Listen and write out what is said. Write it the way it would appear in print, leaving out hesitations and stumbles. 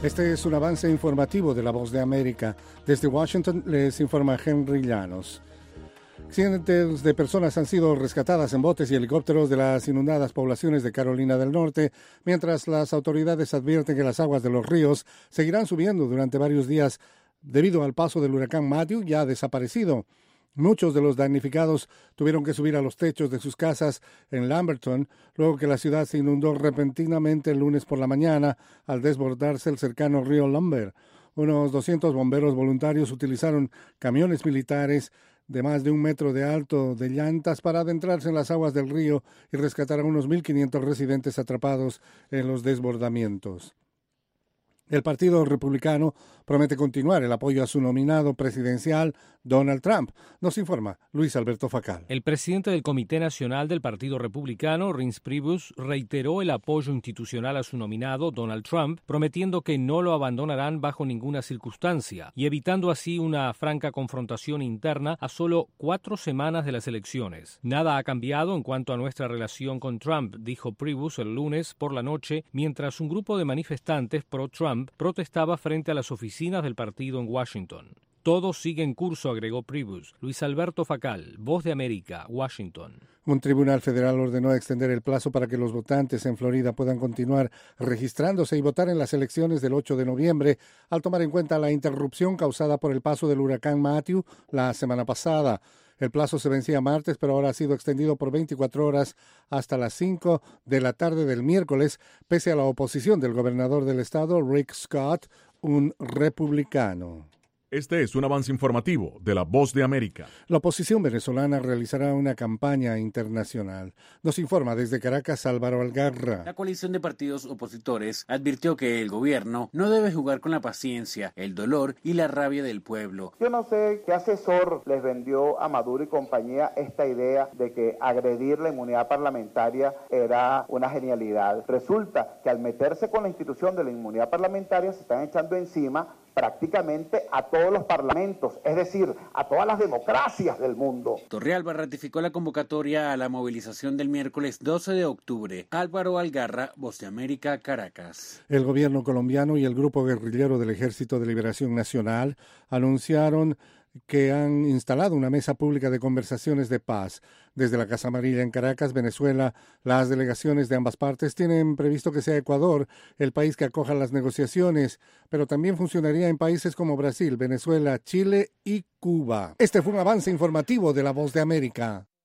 Este es un avance informativo de La Voz de América. Desde Washington les informa Henry Llanos. Cientos de personas han sido rescatadas en botes y helicópteros de las inundadas poblaciones de Carolina del Norte, mientras las autoridades advierten que las aguas de los ríos seguirán subiendo durante varios días debido al paso del huracán Matthew, ya desaparecido. Muchos de los damnificados tuvieron que subir a los techos de sus casas en Lamberton, luego que la ciudad se inundó repentinamente el lunes por la mañana al desbordarse el cercano río Lumber. Unos 200 bomberos voluntarios utilizaron camiones militares de más de 1 metro de alto de llantas para adentrarse en las aguas del río y rescatar a unos 1.500 residentes atrapados en los desbordamientos. El Partido Republicano promete continuar el apoyo a su nominado presidencial, Donald Trump. Nos informa Luis Alberto Facal. El presidente del Comité Nacional del Partido Republicano, Reince Priebus, reiteró el apoyo institucional a su nominado, Donald Trump, prometiendo que no lo abandonarán bajo ninguna circunstancia y evitando así una franca confrontación interna a solo 4 semanas de las elecciones. Nada ha cambiado en cuanto a nuestra relación con Trump, dijo Priebus el lunes por la noche, mientras un grupo de manifestantes pro-Trump protestaba frente a las oficinas del partido en Washington. Todo sigue en curso, agregó Priebus. Luis Alberto Facal, Voz de América, Washington. Un tribunal federal ordenó extender el plazo para que los votantes en Florida puedan continuar registrándose y votar en las elecciones del 8 de noviembre, al tomar en cuenta la interrupción causada por el paso del huracán Matthew la semana pasada. El plazo se vencía martes, pero ahora ha sido extendido por 24 horas hasta las 5 de la tarde del miércoles, pese a la oposición del gobernador del estado, Rick Scott, un republicano. Este es un avance informativo de La Voz de América. La oposición venezolana realizará una campaña internacional. Nos informa desde Caracas Álvaro Algarra. La coalición de partidos opositores advirtió que el gobierno no debe jugar con la paciencia, el dolor y la rabia del pueblo. Yo no sé qué asesor les vendió a Maduro y compañía esta idea de que agredir la inmunidad parlamentaria era una genialidad. Resulta que al meterse con la institución de la inmunidad parlamentaria se están echando encima prácticamente a todos los parlamentos, es decir, a todas las democracias del mundo. Torrealba ratificó la convocatoria a la movilización del miércoles 12 de octubre. Álvaro Algarra, Voz de América, Caracas. El gobierno colombiano y el grupo guerrillero del Ejército de Liberación Nacional anunciaron que han instalado una mesa pública de conversaciones de paz. Desde la Casa Amarilla en Caracas, Venezuela, las delegaciones de ambas partes tienen previsto que sea Ecuador el país que acoja las negociaciones, pero también funcionaría en países como Brasil, Venezuela, Chile y Cuba. Este fue un avance informativo de La Voz de América.